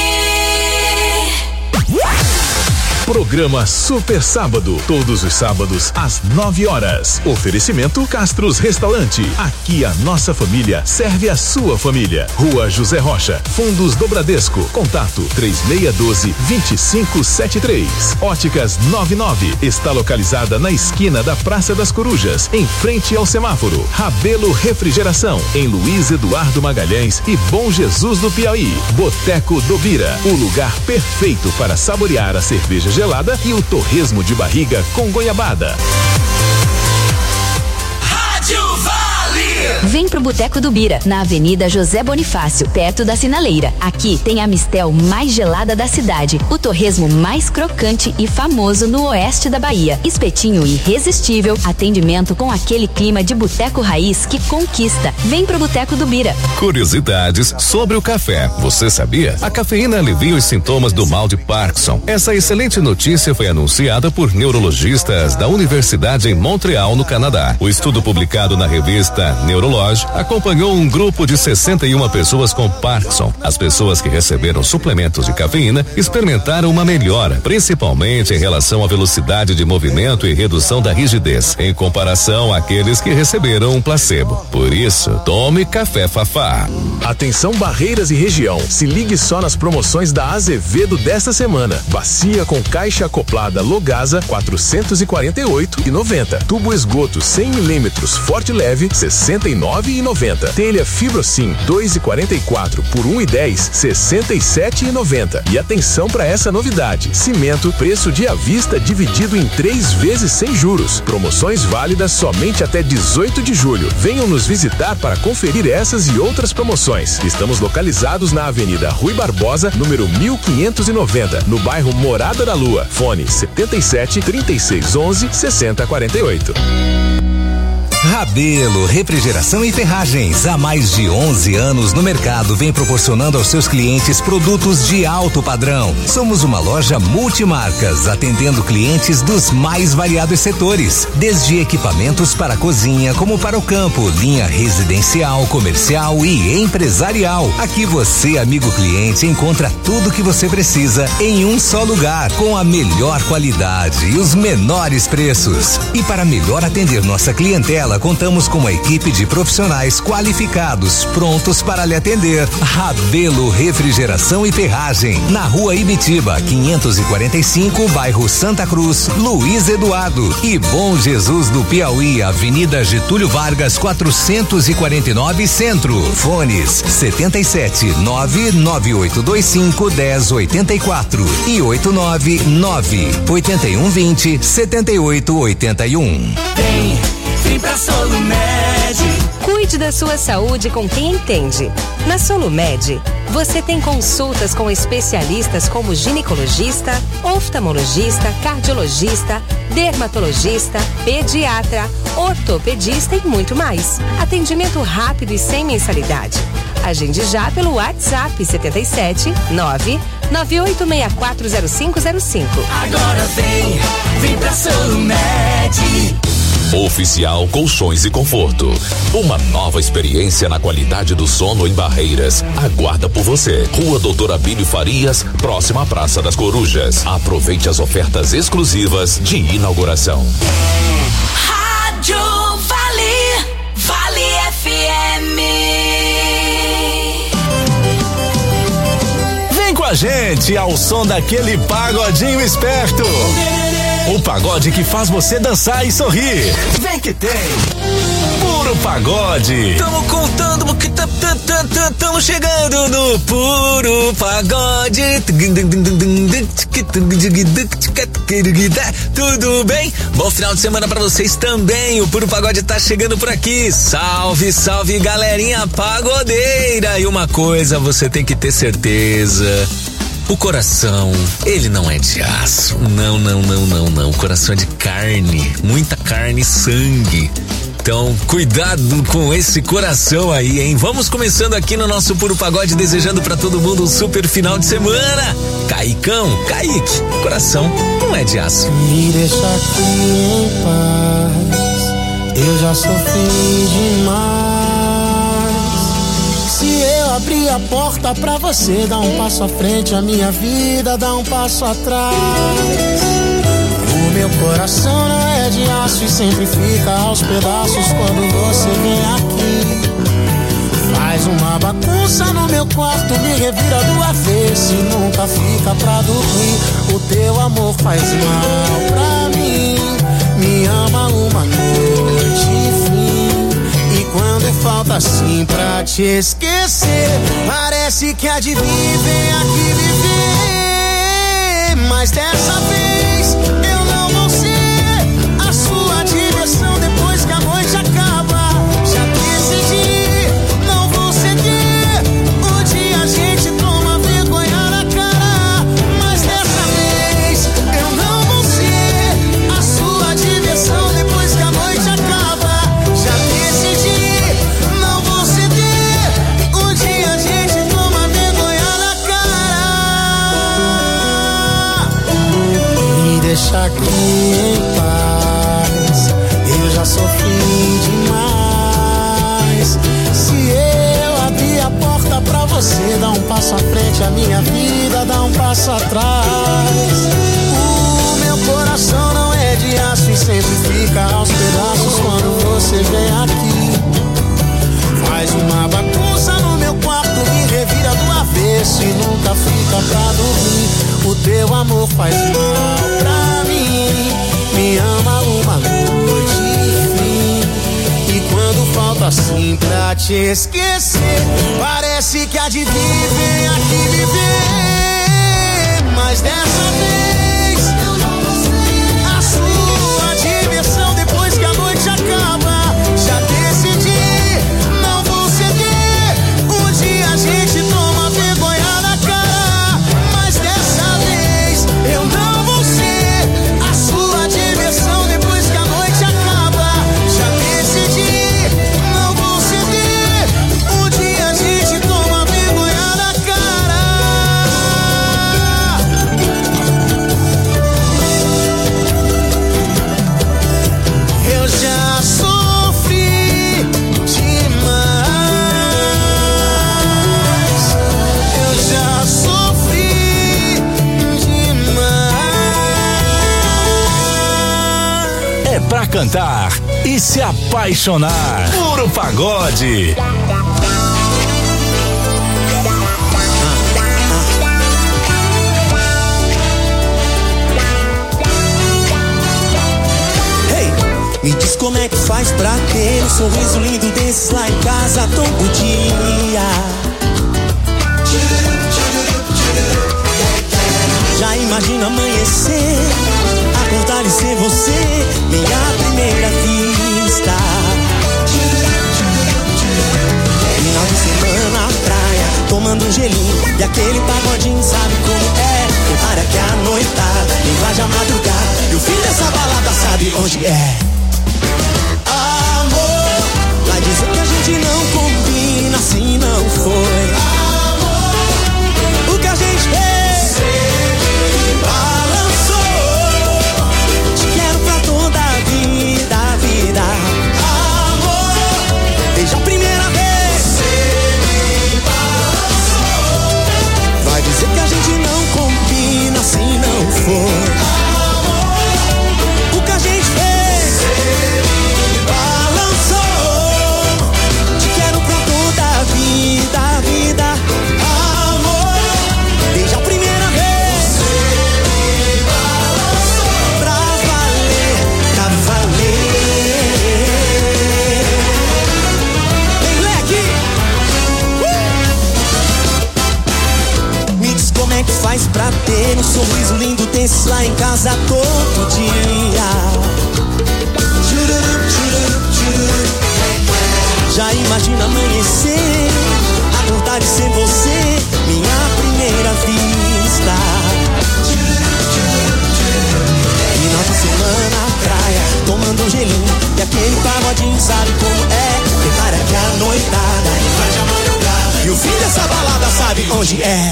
[SPEAKER 17] Programa Super Sábado, todos os sábados às nove horas. Oferecimento Castros Restaurante. Aqui a nossa família serve a sua família. Rua José Rocha, Fundos do Bradesco. Contato três seis um dois, dois cinco sete três. Óticas nove nove está localizada na esquina da Praça das Corujas, em frente ao semáforo. Rabelo Refrigeração, em Luiz Eduardo Magalhães e Bom Jesus do Piauí. Boteco do Bira, o lugar perfeito para saborear a cerveja gelada e o torresmo de barriga com goiabada.
[SPEAKER 11] Rádio Vale.
[SPEAKER 14] Vem pro Boteco do Bira, na Avenida José Bonifácio, perto da Sinaleira. Aqui tem a mistel mais gelada da cidade, o torresmo mais crocante e famoso no oeste da Bahia. Espetinho irresistível, atendimento com aquele clima de boteco raiz que conquista. Vem pro Boteco do Bira.
[SPEAKER 3] Curiosidades sobre o café. Você sabia? A cafeína alivia os sintomas do mal de Parkinson. Essa excelente notícia foi anunciada por neurologistas da Universidade em Montreal, no Canadá. O estudo publicado na revista Neurologia acompanhou um grupo de sessenta e uma pessoas com Parkinson. As pessoas que receberam suplementos de cafeína experimentaram uma melhora, principalmente em relação à velocidade de movimento e redução da rigidez, em comparação àqueles que receberam um placebo. Por isso, tome café Fafá.
[SPEAKER 17] Atenção Barreiras e região, se ligue só nas promoções da Azevedo desta semana. Bacia com caixa acoplada Logasa quatrocentos e quarenta e oito reais e noventa. Tubo esgoto cem milímetros Forte Leve sessenta e nove reais e noventa. Telha Fibrosim dois e quarenta e quatro por um e dez, sessenta e sete reais e noventa. E atenção para essa novidade: cimento, preço de à vista dividido em três vezes sem juros. Promoções válidas somente até dezoito de julho. Venham nos visitar para conferir essas e outras promoções. Estamos localizados na Avenida Rui Barbosa, número mil quinhentos e noventa, no bairro Morada da Lua. Fone setenta e sete, trinta e seis, onze, sessenta, quarenta e oito.
[SPEAKER 20] Rabelo, Refrigeração e Ferragens, há mais de onze anos no mercado, vem proporcionando aos seus clientes produtos de alto padrão. Somos uma loja multimarcas, atendendo clientes dos mais variados setores, desde equipamentos para a cozinha como para o campo, linha residencial, comercial e empresarial. Aqui você, amigo cliente, encontra tudo que você precisa em um só lugar, com a melhor qualidade e os menores preços. E para melhor atender nossa clientela, contamos com uma equipe de profissionais qualificados, prontos para lhe atender. Rabelo, Refrigeração e Ferragem, na Rua Ibitiba, quinhentos e quarenta e cinco, bairro Santa Cruz, Luiz Eduardo. E Bom Jesus do Piauí, Avenida Getúlio Vargas, quatrocentos e quarenta e nove, Centro. Fones setenta e sete, nove nove oito dois cinco, dez oitenta e quatro e oito nove nove, oitenta e um, vinte, setenta e oito, oitenta e um.
[SPEAKER 18] Vem, vem pra Solumed.
[SPEAKER 21] Cuide da sua saúde com quem entende. Na Solumed, você tem consultas com especialistas como ginecologista, oftalmologista, cardiologista, dermatologista, pediatra, ortopedista e muito mais. Atendimento rápido e sem mensalidade. Agende já pelo WhatsApp setenta e sete, nove nove oito seis quatro zero cinco zero cinco.
[SPEAKER 18] Agora vem, vem pra Solumed.
[SPEAKER 3] Oficial Colchões e Conforto. Uma nova experiência na qualidade do sono em Barreiras. Aguarda por você. Rua Doutor Abílio Farias, próxima à Praça das Corujas. Aproveite as ofertas exclusivas de inauguração.
[SPEAKER 11] Rádio Vale, Vale F M.
[SPEAKER 22] Vem com a gente ao som daquele pagodinho esperto. O pagode que faz você dançar e sorrir. Vem que tem. Puro Pagode.
[SPEAKER 2] Tamo contando que tamo chegando no Puro Pagode. Tudo bem? Bom final de semana pra vocês também. O Puro Pagode tá chegando por aqui. Salve, salve, galerinha pagodeira. E uma coisa você tem que ter certeza: o coração, ele não é de aço. Não, não, não, não, não. O coração é de carne. Muita carne e sangue. Então, cuidado com esse coração aí, hein? Vamos começando aqui no nosso Puro Pagode, desejando pra todo mundo um super final de semana. Caicão, Kaique, coração não é de aço.
[SPEAKER 1] Me deixa aqui em paz, eu já sofri demais. Se eu abrir a porta pra você, dá um passo à frente, a minha vida dá um passo atrás. O meu coração não é de aço e sempre fica aos pedaços quando você vem aqui. Faz uma bagunça no meu quarto, me revira do avesso e nunca fica pra dormir. O teu amor faz mal pra mim, me ama uma noite fim. E quando falta assim pra te esquecer, parece que há de vir, vem aqui viver. Mas dessa vez eu não vou ser a sua diversão depois que a noite acaba. Já decidi, não vou ceder. Um dia a gente toma vergonha na cara. Mas dessa vez eu não vou ser a sua diversão depois que a noite acaba. Já decidi, não vou ceder. Um dia a gente toma vergonha na cara. Me deixa aqui em paz, eu já sofri demais. Se eu abrir a porta pra você, dá um passo à frente, a minha vida dá um passo atrás. O meu coração não é de aço e sempre fica aos pedaços quando você vem aqui. Faz uma bagunça no meu quarto, me revira do avesso e nunca fica pra dormir. O teu amor faz mal pra mim, me ama uma noite fim. E quando falta assim pra te esquecer, parece que há de vir, vem aqui viver. Mas dessa vez eu não vou ser a sua diversão depois que a noite acaba. Já decidi, não vou ceder. Um dia a gente toma vergonha na cara. Mas dessa vez eu não vou ser a sua diversão depois que a noite acaba. Já decidi.
[SPEAKER 22] cantar e se apaixonar. Puro Pagode.
[SPEAKER 1] Me diz como é que faz pra ter um sorriso lindo desses lá em casa todo dia. Já imagina amanhecer, acordar e ser você, minha primeira vista. Final de semana na praia, tomando um gelinho e aquele pagodinho, sabe como é? Prepara que a noitada invade a madrugada e o fim dessa balada sabe onde é. Vai dizer que a gente não combina, assim não foi. Amor, o que a gente fez, você balançou. Te quero pra toda a vida, a vida. Amor, desde a primeira vez, você me balançou. Vai dizer que a gente não combina, assim não foi. Amor, o que a gente fez, você me balançou. Vida, vida, amor, desde a primeira vez, você me balançou. Pra valer, pra valer. Vem, leque! Uh! Me diz como é que faz pra ter um sorriso lindo desse lá em casa todo dia. Tchururup, tchururup, tchururup. Já imagina amanhecer, acordar e ser você, minha primeira vista. Final de semana na praia, tomando um gelinho e aquele pagodinho, sabe como é? Prepara que a noitada invade a madrugada e o fim dessa balada sabe onde é.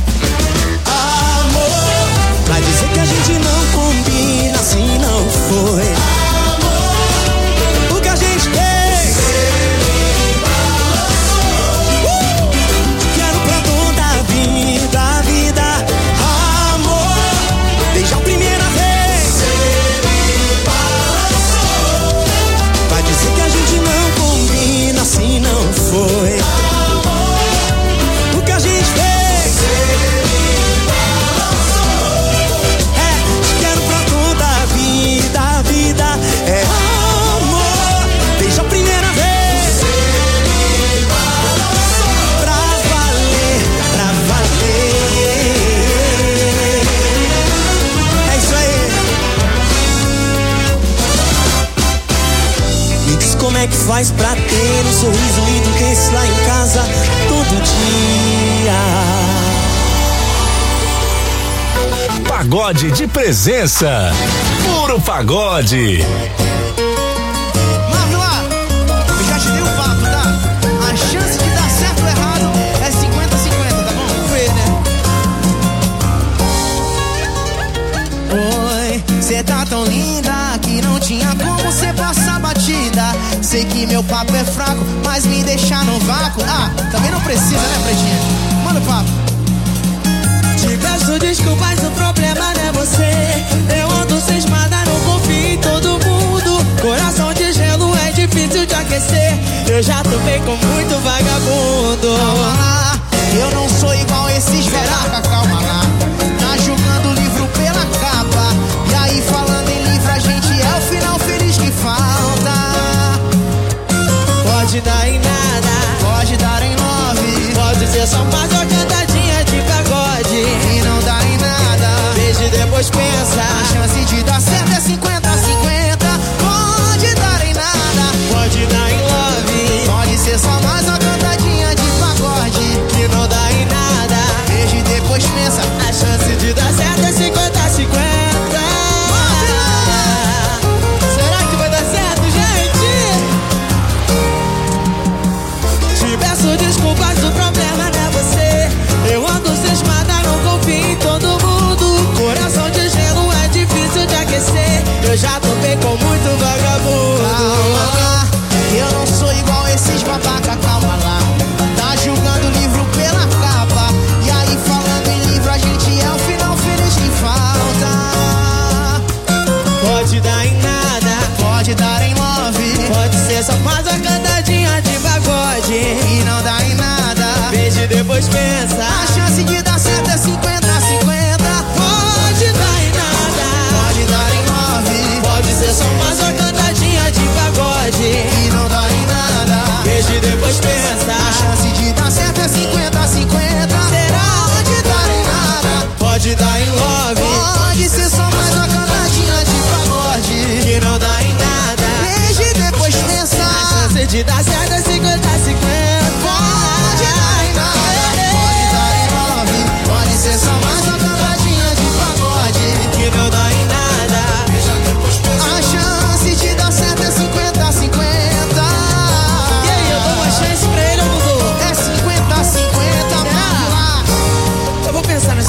[SPEAKER 1] Amor, vai dizer que a gente não combina, assim não foi. Amor, o que a gente fez, vida, vida, amor, desde a primeira vez, você me balançou. Vai dizer que a gente não combina, assim não foi. Amor, o que a gente fez, você me balançou. É, te quero pra toda a vida, a vida, é amor, desde a primeira vez, você me balançou. Pra valer, pra valer. É isso aí. Me diz como é que faz pra ter um sorriso lindo desse lá em casa todo dia.
[SPEAKER 22] Pagode de presença. Puro Pagode.
[SPEAKER 10] Marlon, eu já te dei um papo, tá? A chance de dar certo ou errado é cinquenta a cinquenta, tá bom? Vamos ver, né? Oi, cê tá tão linda que não tinha como cê passar batida. Sei que meu papo é fraco, mas me deixar no vácuo. Ah, também não precisa, né, Pretinha? Manda o papo.
[SPEAKER 1] Te peço desculpas, o problema não é você. Eu ando cismada, não confio em todo mundo. Coração de gelo é difícil de aquecer. Eu já topei com muito vagabundo.
[SPEAKER 10] Calma lá, eu não sou igual esses veraca, calma lá. Tá julgando o livro pela capa. E aí falando em livro, a gente é o final feliz que falta.
[SPEAKER 1] Pode dar em nada,
[SPEAKER 10] pode dar em nove,
[SPEAKER 1] pode ser só mais uma cantadinha de pagode
[SPEAKER 10] e não dá em nada.
[SPEAKER 1] Beijo e depois pensa,
[SPEAKER 10] a chance de dar certo é cinquenta a cinquenta. Pode dar em nada,
[SPEAKER 1] pode dar em love,
[SPEAKER 10] pode ser só mais uma cantadinha de pagode
[SPEAKER 1] e não dá em nada.
[SPEAKER 10] Beijo e depois pensa,
[SPEAKER 1] a chance de dar certo é cinquenta a cinquenta. Será que vai dar certo, gente? Te peço desculpas, o problema não é você.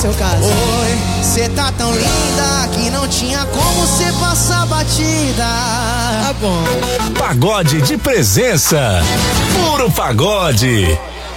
[SPEAKER 4] seu caso.
[SPEAKER 9] Oi, cê tá tão linda que não tinha como cê passar batida.
[SPEAKER 4] Tá bom.
[SPEAKER 22] Pagode de presença. Puro pagode.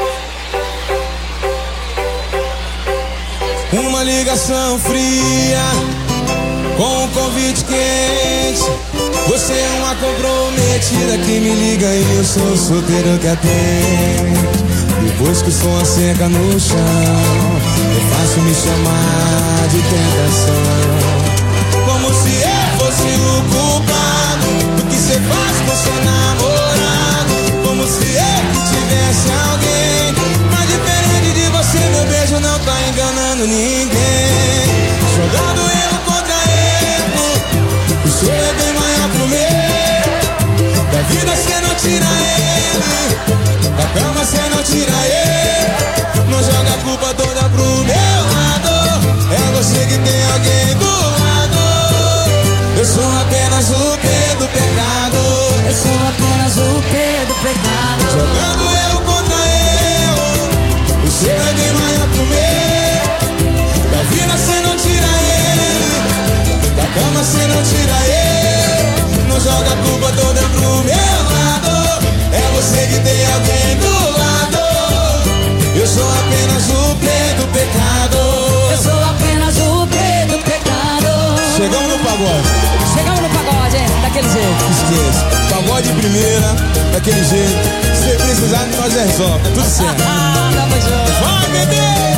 [SPEAKER 10] Uma ligação fria com um convite quente. Você é uma comprometida que me liga e eu sou solteiro que atende. Depois que o som seca no chão, é fácil me chamar de tentação. Como se eu fosse o culpado do que cê faz com seu namorado. Como se eu que tivesse alguém. Mas diferente de você, meu beijo não tá enganando ninguém. Jogando erro contra erro, o seu é bem maior pro meu. Da vida cê não tira ele, da cama cê não tira ele. Não joga a culpa toda pro meu lado. É você que tem alguém do lado. Eu sou apenas o P do pecado.
[SPEAKER 5] Eu sou apenas o P do pecado.
[SPEAKER 10] Jogando eu contra eu, o seu é bem maior pro meu. Da vida cê não tira ele, da cama cê não tira ele. Não joga a culpa toda pro meu lado. É você que tem alguém do lado. Eu sou apenas o P do pecado.
[SPEAKER 5] Eu sou apenas o P do pecado.
[SPEAKER 10] Chegamos no pagode.
[SPEAKER 5] Chegamos no pagode, daquele jeito.
[SPEAKER 10] Esqueça. Pagode primeira, daquele jeito. Se precisar, nós resolve. Tá tudo certo.
[SPEAKER 5] Tamo junto.
[SPEAKER 10] Vai, bebê!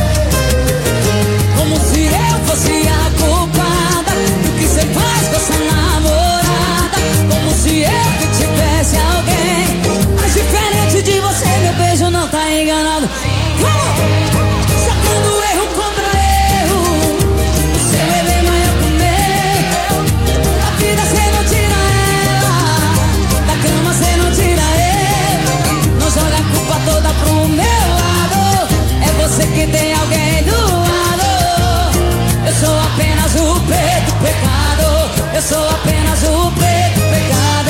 [SPEAKER 5] Como se eu fosse a culpada do que cê faz com essa namorada. Como se eu que tivesse alguém. Mas diferente de você, meu beijo não tá enganado. Vamos! Sacando erro contra erro. O seu é bem maior que o meu. Da vida cê não tira ela, da cama cê não tira ele. Não joga a culpa toda pro meu lado. É você que tem alguém do lado. Eu sou apenas o P do pecado. Eu sou apenas o P do pecado.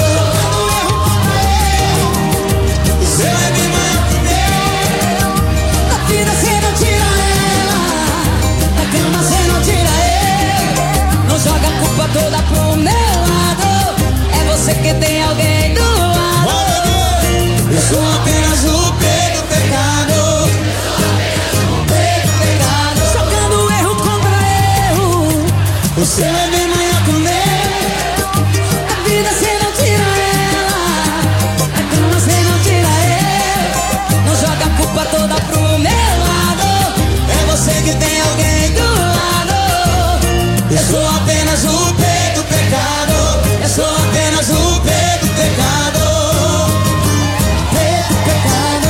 [SPEAKER 10] O seu é bem maior que o meu.
[SPEAKER 5] Da vida cê não tira ela, da cama cê não tira ele. Não joga a culpa toda pro meu lado. É você que tem alguém do lado.
[SPEAKER 10] Eu sou apenas o P do pecado.
[SPEAKER 5] Jogando erro contra erro.
[SPEAKER 10] O seu é bem maior que o meu.
[SPEAKER 5] A vida cê não tira ela, a cama cê não tira ele. Não joga a culpa toda pro meu lado.
[SPEAKER 10] É você que tem alguém do lado. Eu sou apenas o P do pecado. Eu sou apenas o P do pecado.
[SPEAKER 5] P do pecado.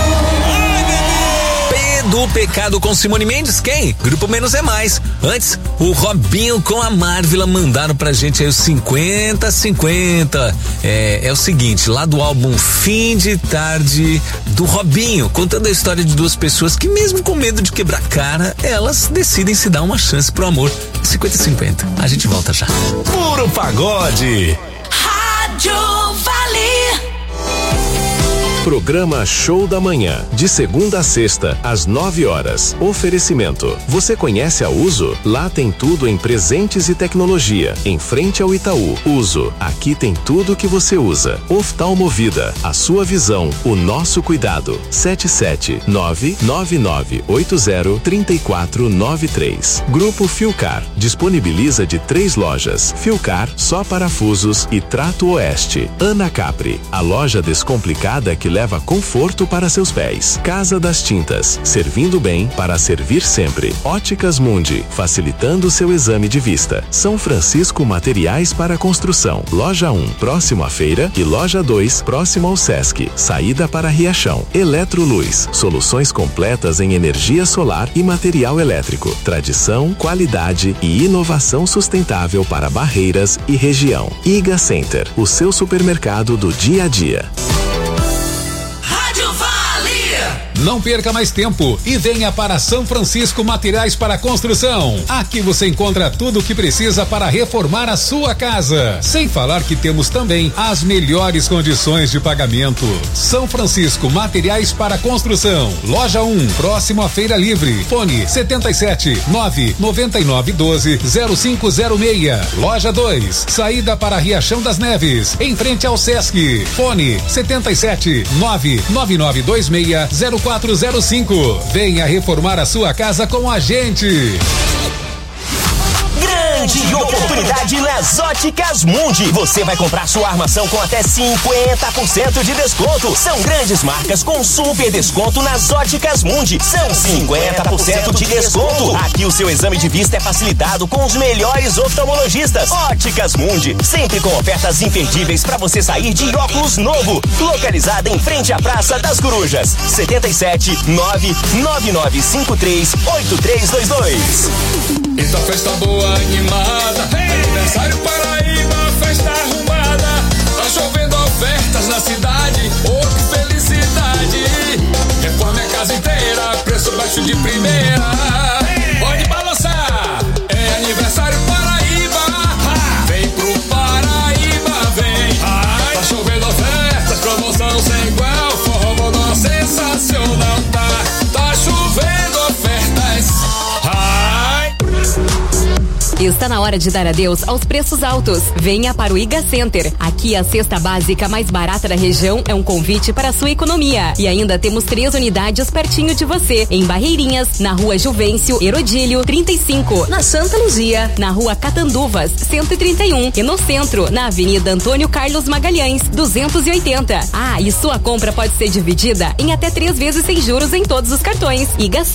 [SPEAKER 2] P do pecado com Simone Mendes, quem? Grupo Menos é Mais. Antes, o Robinho com a Marvila mandaram pra gente aí os cinquenta cinquenta. É, é o seguinte, lá do álbum Fim de Tarde do Robinho, contando a história de duas pessoas que mesmo com medo de quebrar cara, elas decidem se dar uma chance pro amor. cinquenta cinquenta. A gente volta já.
[SPEAKER 22] Puro pagode.
[SPEAKER 11] Rádio Vale.
[SPEAKER 8] Programa Show da Manhã, de segunda a sexta, às nove horas. Oferecimento. Você conhece a Uso? Lá tem tudo em presentes e tecnologia. Em frente ao Itaú. Uso. Aqui tem tudo que você usa. Oftalmovida. A sua visão, o nosso cuidado. sete sete nove nove nove oito zero três quatro nove três. Grupo Filcar. Disponibiliza de três lojas. Filcar, só parafusos e Trato Oeste. Ana Capri. A loja descomplicada que leva conforto para seus pés. Casa das Tintas, servindo bem para servir sempre. Óticas Mundi, facilitando seu exame de vista. São Francisco Materiais para Construção. Loja um, próximo à feira, e Loja dois, próximo ao Sesc. Saída para Riachão. Eletroluz, soluções completas em energia solar e material elétrico. Tradição, qualidade e inovação sustentável para Barreiras e região. Iga Center, o seu supermercado do dia a dia.
[SPEAKER 4] Não perca mais tempo e venha para São Francisco Materiais para Construção. Aqui você encontra tudo o que precisa para reformar a sua casa. Sem falar que temos também as melhores condições de pagamento. São Francisco Materiais para Construção. Loja um, próximo à Feira Livre. Fone setenta e sete, nove noventa e nove doze, zero cinco zero seis. Loja dois, saída para Riachão das Neves, em frente ao Sesc. Fone setenta e sete, nove nove nove dois seis, zero quatro zero cinco. Venha reformar a sua casa com a gente.
[SPEAKER 13] Grande oportunidade nas Óticas Mundi. Você vai comprar sua armação com até cinquenta por cento de desconto. São grandes marcas com super desconto nas Óticas Mundi. São cinquenta por cento de desconto. Aqui o seu exame de vista é facilitado com os melhores oftalmologistas. Óticas Mundi, sempre com ofertas imperdíveis para você sair de óculos novo. Localizada em frente à Praça das Corujas. setenta e sete, nove nove nove cinco três, oito três dois dois.
[SPEAKER 6] Eita, festa boa, animada, hey! Aniversário Paraíba, festa arrumada. Tá chovendo ofertas na cidade, oh que felicidade. Reforme a casa inteira, preço baixo de primeira. Hey! Pode balançar, é aniversário Paraíba. Ha! Vem pro Paraíba, vem. Ai! Tá chovendo ofertas, promoção sem igual. Forró Bodó sensacional, tá? Tá chovendo ofertas. Ai!
[SPEAKER 21] Está na hora de dar adeus aos preços altos. Venha para o Iga Center. Aqui a cesta básica mais barata da região é um convite para a sua economia. E ainda temos três unidades pertinho de você. Em Barreirinhas, na Rua Juvencio Herodílio trinta e cinco. Na Santa Luzia, na Rua Catanduvas cento e trinta e um. E no centro, na Avenida Antônio Carlos Magalhães duzentos e oitenta. Ah, e sua compra pode ser dividida em até três vezes sem juros em todos os cartões. Iga Center.